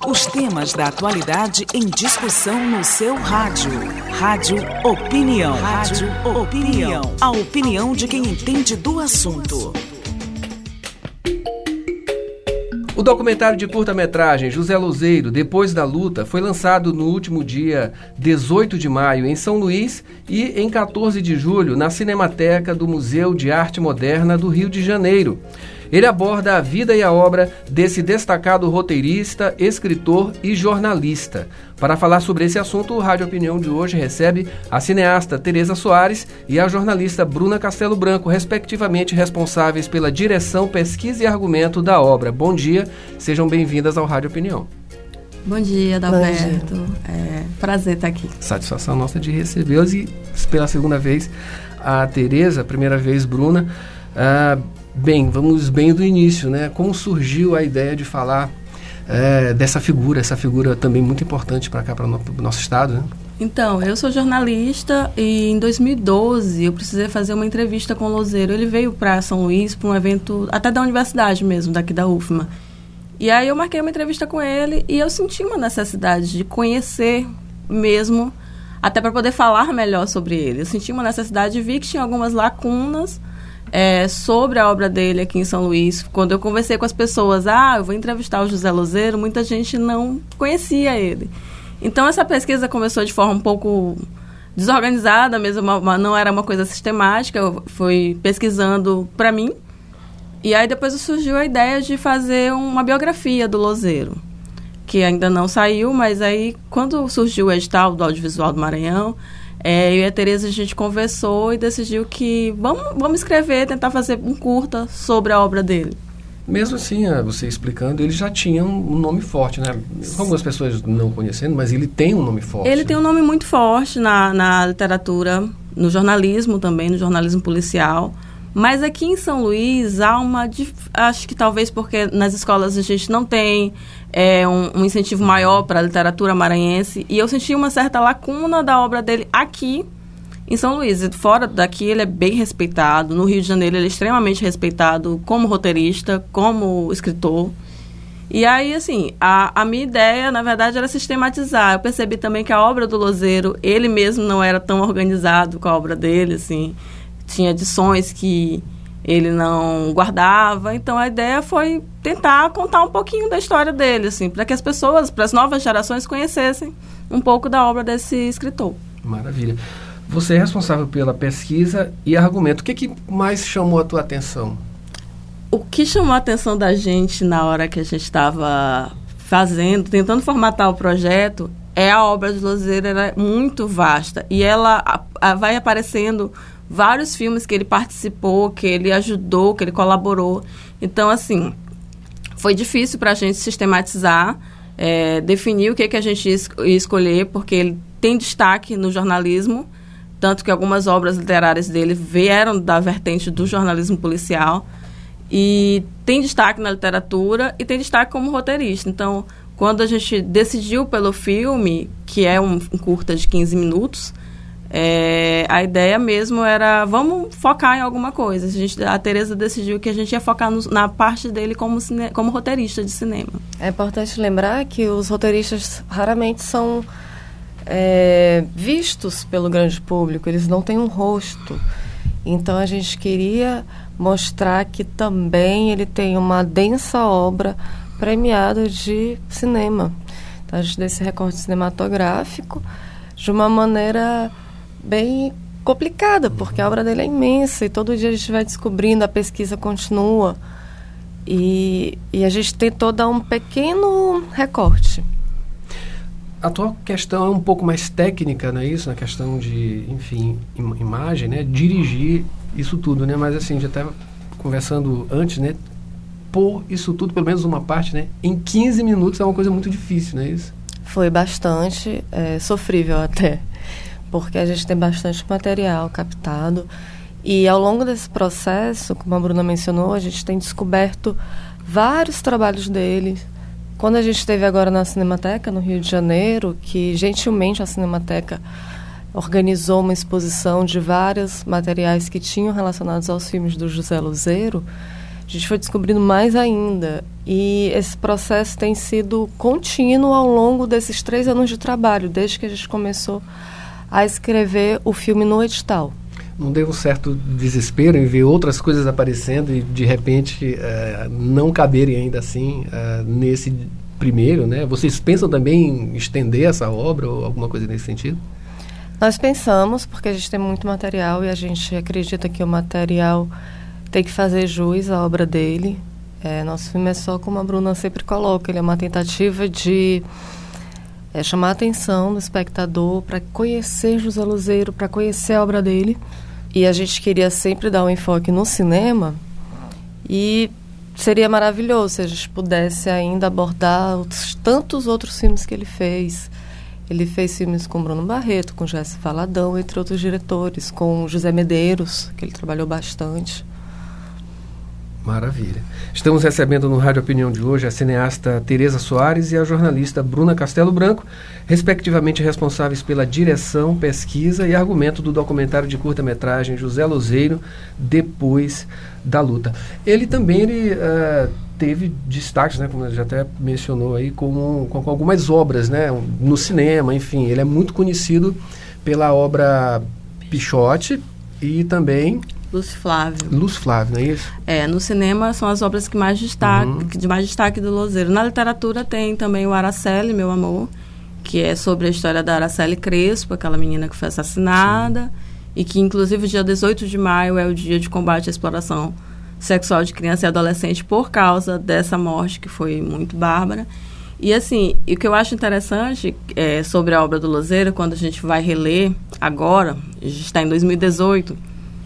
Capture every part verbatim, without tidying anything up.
Os temas da atualidade em discussão no seu rádio. Rádio Opinião. Rádio Opinião. A opinião de quem entende do assunto. O documentário de curta-metragem José Lozeiro, Depois da Luta, foi lançado no último dia dezoito de maio em São Luís e em quatorze de julho na Cinemateca do Museu de Arte Moderna do Rio de Janeiro. Ele aborda a vida e a obra desse destacado roteirista, escritor e jornalista. Para falar sobre esse assunto, o Rádio Opinião de hoje recebe a cineasta Tereza Soares e a jornalista Bruna Castelo Branco, respectivamente responsáveis pela direção, pesquisa e argumento da obra. Bom dia, sejam bem-vindas ao Rádio Opinião. Bom dia, Adalberto. É prazer estar aqui. Satisfação nossa de recebê-los e pela segunda vez a Tereza, primeira vez Bruna. Ah, Bem, vamos bem do início, né? Como surgiu a ideia de falar é, dessa figura, essa figura também muito importante para cá, para o no, nosso estado, né? Então, eu sou jornalista e em dois mil e doze eu precisei fazer uma entrevista com o Lozeiro. Ele veio para São Luís para um evento, até da universidade mesmo, daqui da U F M A. E aí eu marquei uma entrevista com ele e eu senti uma necessidade de conhecer mesmo, até para poder falar melhor sobre ele. Eu senti uma necessidade e vi que tinha algumas lacunas É, sobre a obra dele aqui em São Luís. Quando eu conversei com as pessoas, ah, eu vou entrevistar o José Lozeiro, muita gente não conhecia ele. Então essa pesquisa começou de forma um pouco desorganizada mesmo, uma, uma, não era uma coisa sistemática, eu fui pesquisando para mim, e aí depois surgiu a ideia de fazer uma biografia do Lozeiro, que ainda não saiu, mas aí quando surgiu o edital do Audiovisual do Maranhão, É, eu e a Tereza, a gente conversou e decidiu que vamos, vamos escrever, tentar fazer um curta sobre a obra dele. Mesmo assim, você explicando, ele já tinha um nome forte, né? Algumas pessoas não conhecendo, mas ele tem um nome forte. Ele né? tem um nome muito forte na, na literatura, no jornalismo também, no jornalismo policial. Mas aqui em São Luís há uma... Acho que talvez porque nas escolas a gente não tem é, um, um incentivo maior para a literatura maranhense. E eu senti uma certa lacuna da obra dele aqui em São Luís. E fora daqui ele é bem respeitado. No Rio de Janeiro ele é extremamente respeitado como roteirista, como escritor. E aí, assim, a, a minha ideia, na verdade, era sistematizar. Eu percebi também que a obra do Lozeiro, ele mesmo não era tão organizado com a obra dele, assim... Tinha edições que ele não guardava. Então, a ideia foi tentar contar um pouquinho da história dele, assim, para que as pessoas, para as novas gerações, conhecessem um pouco da obra desse escritor. Maravilha. Você é responsável pela pesquisa e argumento. O que, que mais chamou a tua atenção? O que chamou a atenção da gente na hora que a gente estava fazendo, tentando formatar o projeto, é a obra de Lozeiro, ela é muito vasta. E ela a, a, vai aparecendo... vários filmes que ele participou, que ele ajudou, que ele colaborou. Então, assim, foi difícil para a gente sistematizar, é, definir o que, que a gente ia, es- ia escolher, porque ele tem destaque no jornalismo, tanto que algumas obras literárias dele vieram da vertente do jornalismo policial, e tem destaque na literatura e tem destaque como roteirista. Então, quando a gente decidiu pelo filme, que é um, um curta de quinze minutos, É, a ideia mesmo era, vamos focar em alguma coisa. A, gente, a Tereza decidiu que a gente ia focar no, na parte dele como, cine, como roteirista de cinema. É importante lembrar que os roteiristas raramente são é, vistos pelo grande público, eles não têm um rosto. Então a gente queria mostrar que também ele tem uma densa obra premiada de cinema. Então a gente deu esse recorte cinematográfico de uma maneira bem complicada, porque a obra dele é imensa e todo dia a gente vai descobrindo, a pesquisa continua e, e a gente tentou dar um pequeno recorte. A tua questão é um pouco mais técnica, não é isso? Na questão de, enfim, im- imagem, né? Dirigir isso tudo, né? Mas assim, já estava conversando antes, né? Pôr isso tudo, pelo menos uma parte, né? Em quinze minutos é uma coisa muito difícil, não é isso? Foi bastante é, sofrível até, porque a gente tem bastante material captado e ao longo desse processo, como a Bruna mencionou, a gente tem descoberto vários trabalhos dele. Quando a gente esteve agora na Cinemateca, no Rio de Janeiro, que gentilmente a Cinemateca organizou uma exposição de vários materiais que tinham relacionados aos filmes do José Lozeiro, a gente foi descobrindo mais ainda. E esse processo tem sido contínuo ao longo desses três anos de trabalho, desde que a gente começou a escrever o filme no edital. Não deu um certo desespero em ver outras coisas aparecendo e, de repente, uh, não caberem ainda assim uh, nesse primeiro, né? Vocês pensam também em estender essa obra ou alguma coisa nesse sentido? Nós pensamos, porque a gente tem muito material e a gente acredita que o material tem que fazer jus à obra dele. É, nosso filme é só, como a Bruna sempre coloca, ele é uma tentativa de é, chamar a atenção do espectador para conhecer José Luzeiro, para conhecer a obra dele. E a gente queria sempre dar um enfoque no cinema e seria maravilhoso se a gente pudesse ainda abordar os tantos outros filmes que ele fez. Ele fez filmes com Bruno Barreto, com Jesse Valadão, entre outros diretores, com José Medeiros, que ele trabalhou bastante. Maravilha. Estamos recebendo no Rádio Opinião de hoje a cineasta Tereza Soares e a jornalista Bruna Castelo Branco, respectivamente responsáveis pela direção, pesquisa e argumento do documentário de curta-metragem José Luzeiro, Depois da Luta. Ele também ele, uh, teve destaques, né, como ele já até mencionou aí, com, com, com algumas obras, né, no cinema, enfim. Ele é muito conhecido pela obra Pichote e também... Lúcio Flávio. Lúcio Flávio, não é isso? É, no cinema são as obras que mais destaque, uhum. de mais destaque do Luzeiro. Na literatura tem também o Araceli, Meu Amor, que é sobre a história da Araceli Crespo, aquela menina que foi assassinada, sim, e que inclusive o dia dezoito de maio é o dia de combate à exploração sexual de criança e adolescente por causa dessa morte que foi muito bárbara. E assim, o que eu acho interessante é, sobre a obra do Luzeiro, quando a gente vai reler agora, a gente está em dois mil e dezoito,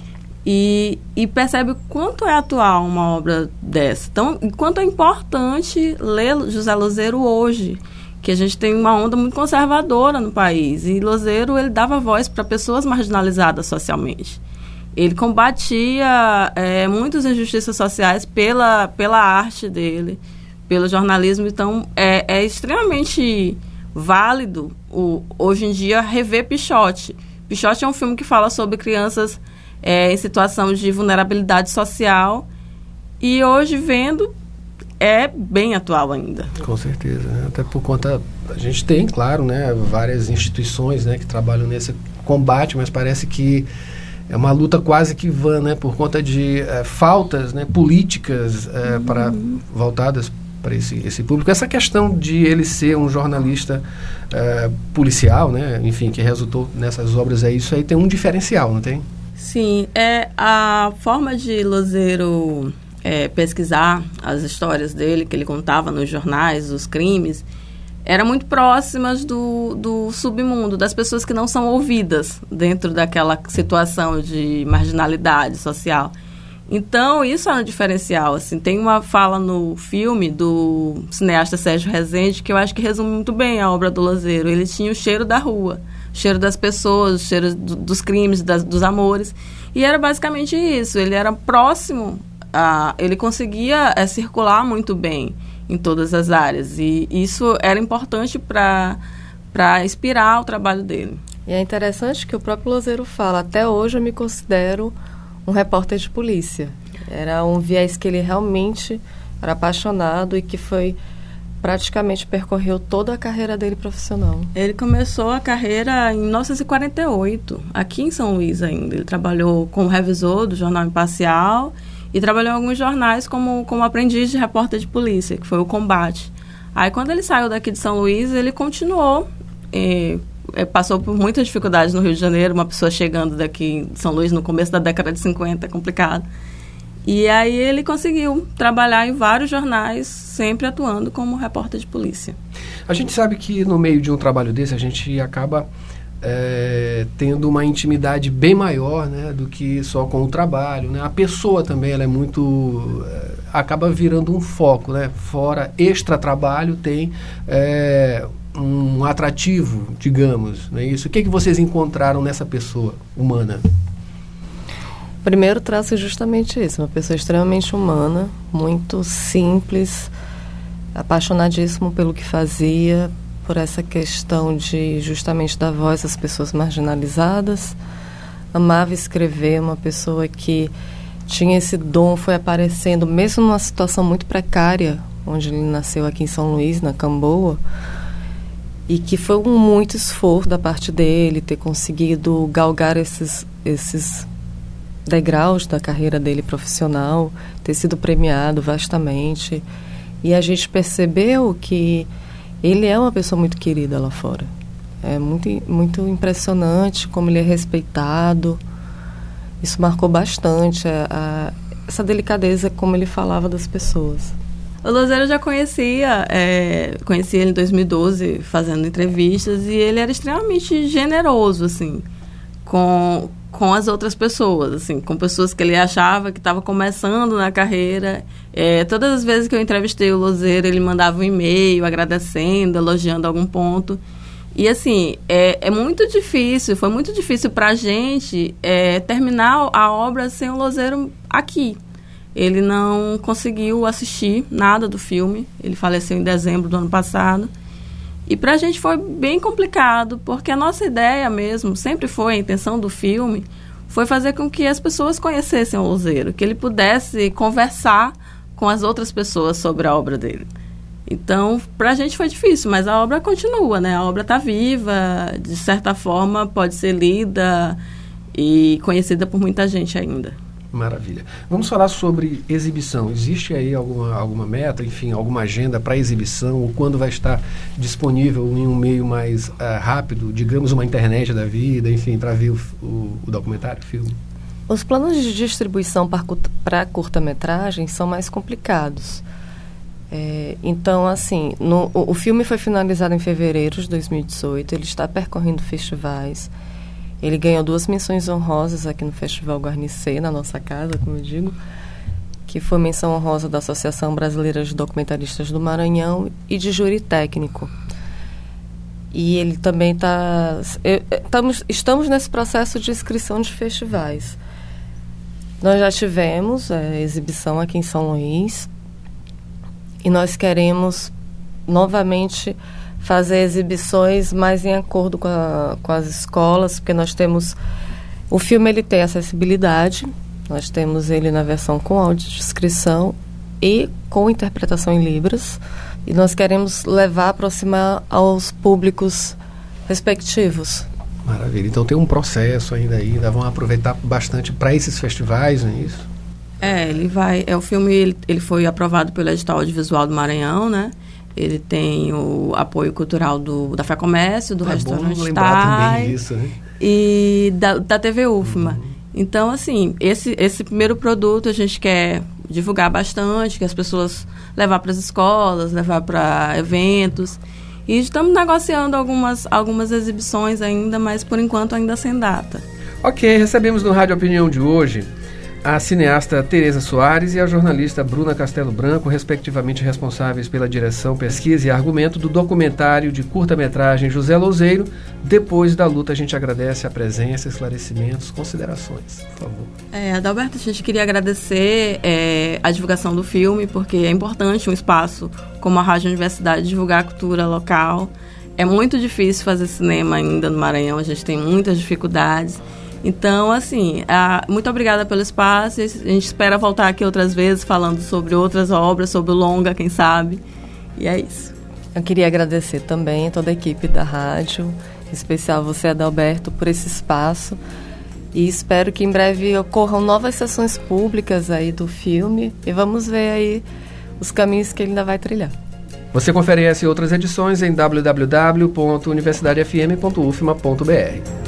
E, e percebe o quanto é atual uma obra dessa. Então, o quanto é importante ler José Luzeiro hoje, que a gente tem uma onda muito conservadora no país. E Luzeiro, ele dava voz para pessoas marginalizadas socialmente. Ele combatia é, muitas injustiças sociais pela, pela arte dele, pelo jornalismo. Então, é, é extremamente válido, o, hoje em dia, rever Pichote. Pichote é um filme que fala sobre crianças... É, em situação de vulnerabilidade social, e hoje vendo é bem atual ainda. Com certeza, né? Até por conta, a gente tem, claro, né, várias instituições, né, que trabalham nesse combate, mas parece que é uma luta quase que vã, né, por conta de é, faltas, né, políticas é, uhum. para, voltadas para esse, esse público. Essa questão de ele ser um jornalista é, policial, né, enfim, que resultou nessas obras aí, isso aí tem um diferencial, não tem? Sim, é, a forma de Luzeiro é, pesquisar as histórias dele, que ele contava nos jornais, os crimes, eram muito próximas do, do submundo, das pessoas que não são ouvidas dentro daquela situação de marginalidade social. Então, isso é um diferencial. Assim, tem uma fala no filme do cineasta Sérgio Rezende que eu acho que resume muito bem a obra do Luzeiro. Ele tinha o cheiro da rua, o cheiro das pessoas, o cheiro do, dos crimes, das, dos amores. E era basicamente isso. Ele era próximo, a, ele conseguia é, circular muito bem em todas as áreas. E isso era importante para para inspirar o trabalho dele. E é interessante que o próprio Luzeiro fala, até hoje eu me considero um repórter de polícia. Era um viés que ele realmente era apaixonado e que foi praticamente percorreu toda a carreira dele profissional. Ele começou a carreira em mil novecentos e quarenta e oito, aqui em São Luís ainda. Ele trabalhou como revisor do Jornal Imparcial e trabalhou em alguns jornais como, como aprendiz de repórter de polícia, que foi o Combate. Aí, quando ele saiu daqui de São Luís, ele continuou, eh, passou por muitas dificuldades no Rio de Janeiro, uma pessoa chegando daqui em São Luís no começo da década de cinquenta, é complicado. E aí ele conseguiu trabalhar em vários jornais, sempre atuando como repórter de polícia. A gente sabe que no meio de um trabalho desse, a gente acaba é, tendo uma intimidade bem maior, né, do que só com o trabalho, né? A pessoa também, ela é muito... É, acaba virando um foco, né? Fora extra-trabalho, tem é, um atrativo, digamos, não é isso? O que, é que vocês encontraram nessa pessoa humana? O primeiro traço é justamente isso, uma pessoa extremamente humana, muito simples, apaixonadíssimo pelo que fazia, por essa questão de justamente dar voz às pessoas marginalizadas, amava escrever, uma pessoa que tinha esse dom, foi aparecendo, mesmo numa situação muito precária, onde ele nasceu aqui em São Luís, na Camboa, e que foi um muito esforço da parte dele ter conseguido galgar esses, esses degraus da carreira dele profissional, ter sido premiado vastamente. E a gente percebeu que ele é uma pessoa muito querida lá fora. É muito, muito impressionante como ele é respeitado. Isso marcou bastante a, a, essa delicadeza como ele falava das pessoas. O Lozeiro eu já conhecia, é, conheci ele em dois mil e doze, fazendo entrevistas, e ele era extremamente generoso, assim, com, com as outras pessoas, assim, com pessoas que ele achava que estavam começando na carreira. É, todas as vezes que eu entrevistei o Lozeiro, ele mandava um e-mail agradecendo, elogiando algum ponto. E, assim, é, é muito difícil, foi muito difícil para a gente é, terminar a obra sem o Lozeiro aqui. Ele não conseguiu assistir nada do filme. Ele faleceu em dezembro do ano passado. E para a gente foi bem complicado, porque a nossa ideia mesmo, sempre foi, a intenção do filme, foi fazer com que as pessoas conhecessem o Lozeiro, que ele pudesse conversar com as outras pessoas sobre a obra dele. Então, para a gente foi difícil, mas a obra continua, né? A obra está viva, de certa forma pode ser lida e conhecida por muita gente ainda. Maravilha. Vamos falar sobre exibição. Existe aí alguma, alguma meta, enfim, alguma agenda para exibição? Ou quando vai estar disponível em um meio mais uh, rápido, digamos uma internet da vida, enfim, para ver o, o, o documentário, o filme? Os planos de distribuição para curta-metragem são mais complicados. É, então, assim, no, o, o filme foi finalizado em fevereiro de dois mil e dezoito, ele está percorrendo festivais. Ele ganhou duas menções honrosas aqui no Festival Guarnicê, na nossa casa, como eu digo, que foi menção honrosa da Associação Brasileira de Documentaristas do Maranhão e de júri técnico. E ele também está... Estamos, estamos nesse processo de inscrição de festivais. Nós já tivemos é, exibição aqui em São Luís e nós queremos novamente fazer exibições mais em acordo com, a, com as escolas, porque nós temos... O filme ele tem acessibilidade, nós temos ele na versão com audiodescrição e com interpretação em libras, e nós queremos levar, aproximar aos públicos respectivos. Maravilha. Então tem um processo ainda aí, ainda vão aproveitar bastante para esses festivais, não é isso? É, ele vai... É, o filme ele, ele foi aprovado pelo Edital Audiovisual do Maranhão, né? Ele tem o apoio cultural do, da FEComércio, do é Restaurante bom lembrar também disso, né? E da, da T V U F M A. Uhum. Então, assim, esse, esse primeiro produto a gente quer divulgar bastante, que as pessoas levar para as escolas, levar para eventos. E estamos negociando algumas, algumas exibições ainda, mas por enquanto ainda sem data. Ok, recebemos no Rádio Opinião de hoje a cineasta Tereza Soares e a jornalista Bruna Castelo Branco, respectivamente responsáveis pela direção, pesquisa e argumento do documentário de curta-metragem José Lozeiro. Depois da luta, a gente agradece a presença, esclarecimentos, considerações, por favor. É, Adalberto, a gente queria agradecer é, a divulgação do filme, porque é importante um espaço como a Rádio Universidade divulgar a cultura local. É muito difícil fazer cinema ainda no Maranhão, a gente tem muitas dificuldades. Então, assim, a, muito obrigada pelo espaço. A gente espera voltar aqui outras vezes falando sobre outras obras, sobre o longa, quem sabe. E é isso. Eu queria agradecer também a toda a equipe da rádio, em especial você, Adalberto, por esse espaço. E espero que em breve ocorram novas sessões públicas aí do filme. E vamos ver aí os caminhos que ele ainda vai trilhar. Você confere essa e outras edições em w w w ponto universidade f m ponto u f m a ponto b r.